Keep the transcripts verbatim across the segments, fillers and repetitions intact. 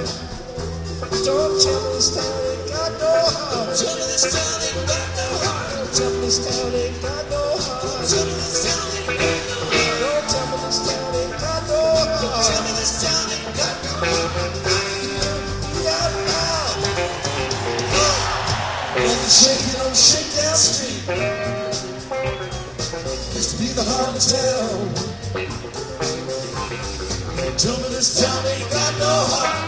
Don't tell me this town ain't got no heart. Tell me this town ain't got no heart. Tell me this town ain't got no heart. Tell me this town ain't got no heart. Don't tell me this town ain't got no heart. Tell me this town ain't got no heart. Yeah, now. When you shake it on Shakedown Street, used to be the heart of town. Tell me this town ain't got no heart.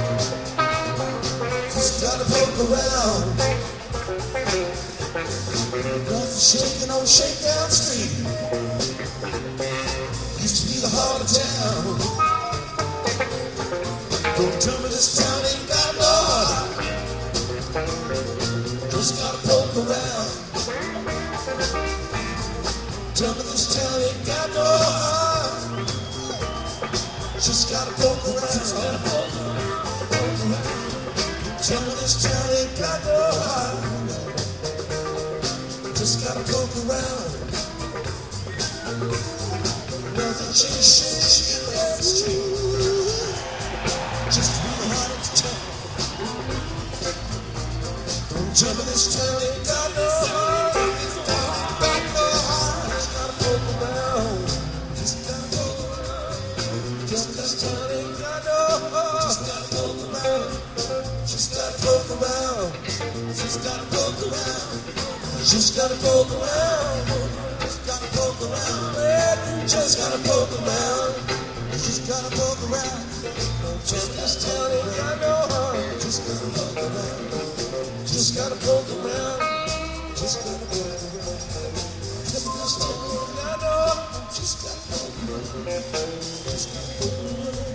Just gotta poke around. Nothing shaking on Shakedown Street. Used to be the heart of town. Don't tell me this town ain't got no heart. Just gotta poke around. Tell me this town ain't got no heart. Just gotta poke around. Just gotta poke around. Tell me this town ain't got no heart. Just gotta poke around. Nothing changed since she left you. Just to be the heart of town. Don't tell me this town ain't got no heart. Got no heart. Just gotta poke around. Just gotta poke around. Tell me this town ain't got no heart. Just gotta poke around. Just gotta poke around. Just gotta poke around. Just gotta poke around. Just gotta poke around. Just gotta poke around. Just gotta poke around. Just this town ain't got no heart. Just gotta poke around. Just gotta poke around. Just gotta poke around. Just this town ain't got no heart. Just gotta poke around. Just gotta poke around.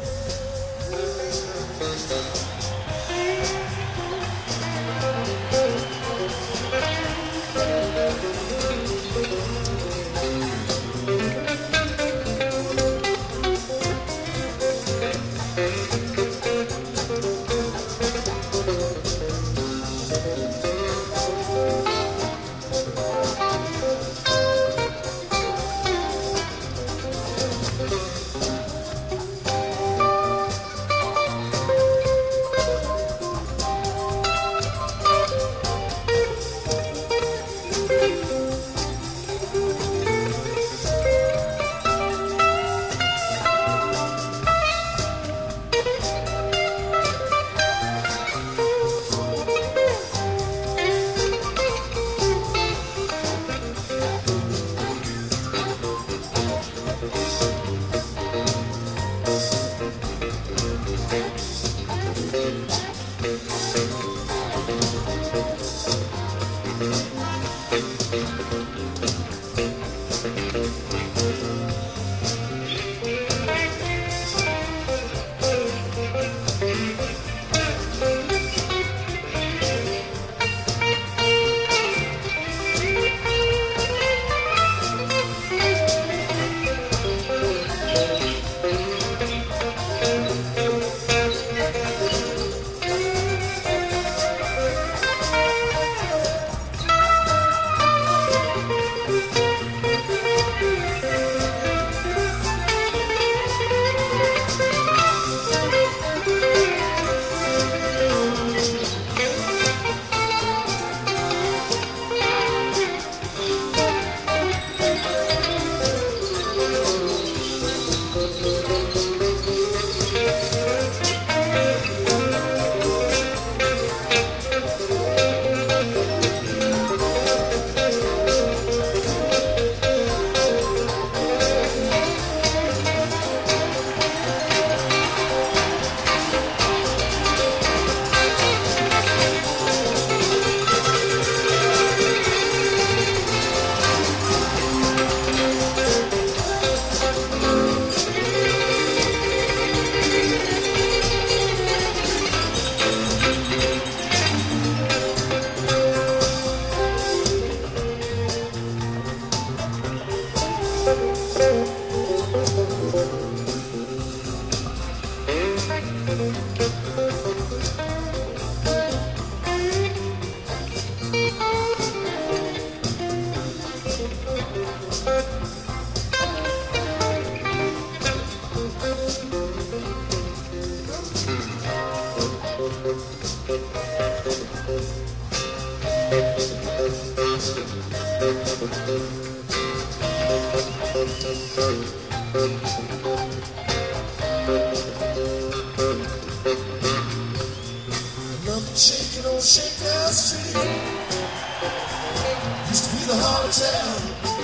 Nothing shaking on Shakedown Street. Used to be the heart of town.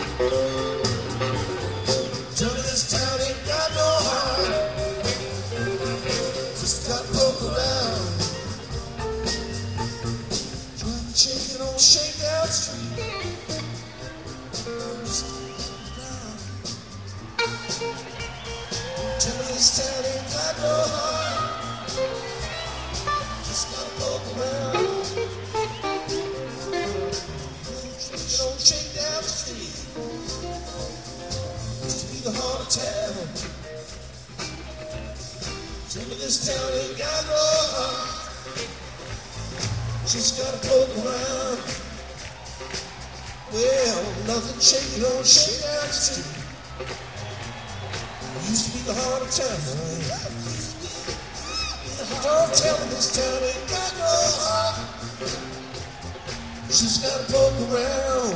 Tell me this town ain't got no heart. Just got to poke around. Nothing shaking on Shakedown Street. Tell me this town ain't got no heart. Just gotta poke around. You don't shake down the street. Used to be the heart of town. Tell me this town ain't got no heart. Just gotta poke around. Well, nothing shaking on Shakedown Street. Used to be the heart of town. Don't tell me this town ain't got no heart. Just gotta poke around.